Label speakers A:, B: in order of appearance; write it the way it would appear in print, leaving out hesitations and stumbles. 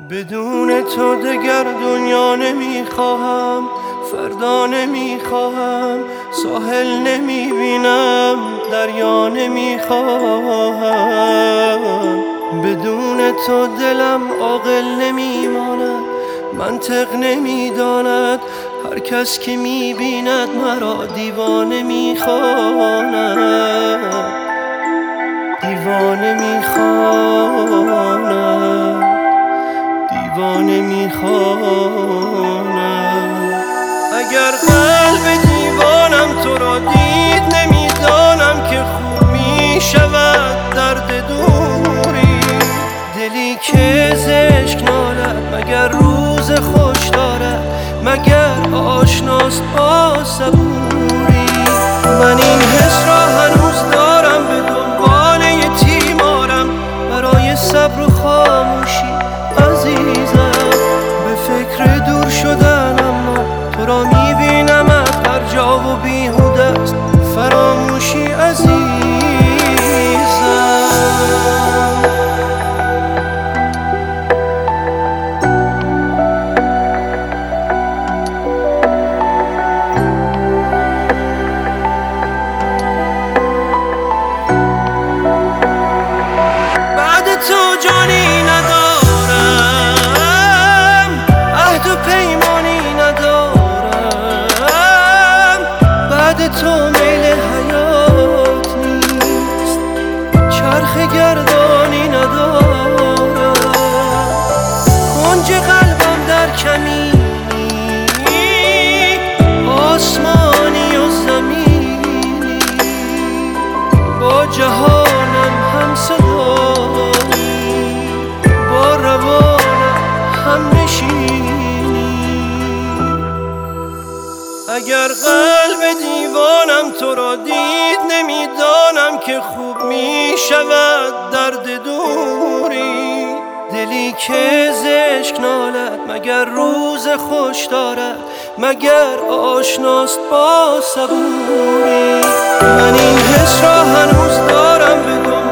A: بدون تو دگر دنیا نمیخواهم، فردا نمیخواهم، ساحل نمیبینم، دریا نمیخواهم. بدون تو دلم عاقل نمیماند، منطق نمیداند، هر کس که میبیند مرا دیوانه میخواند، دیوانه میخواند، دیوانه میخواند. اگر قلب دیوانم تو را دید، نمیدانم که خوب میشود درد دوری. دلی که زشک نالد مگر روز خوش دارد، مگر آشناست با صبوری. من این حس را هنوز دارم، به دنبال یه تیمارم برای صبر و خاموشی عزیزم. به فکر دور شدن اما تو را میبینمت هر جا و بیهوده است فراموشی عزیزم. تو میل حیات نیست، چرخ گردانی ندارم، کنج قلبم در کمینی، آسمانی و زمینی، با جهانم هم صدایی، با روانم هم نشینی. اگر قلب دیوانم تو را دید، نمیدانم که خوب می شود درد دوری. دلی که زشک نالد مگر روز خوش دارد، مگر آشناست با صبوری. من این حس را هنوز دارم، بگم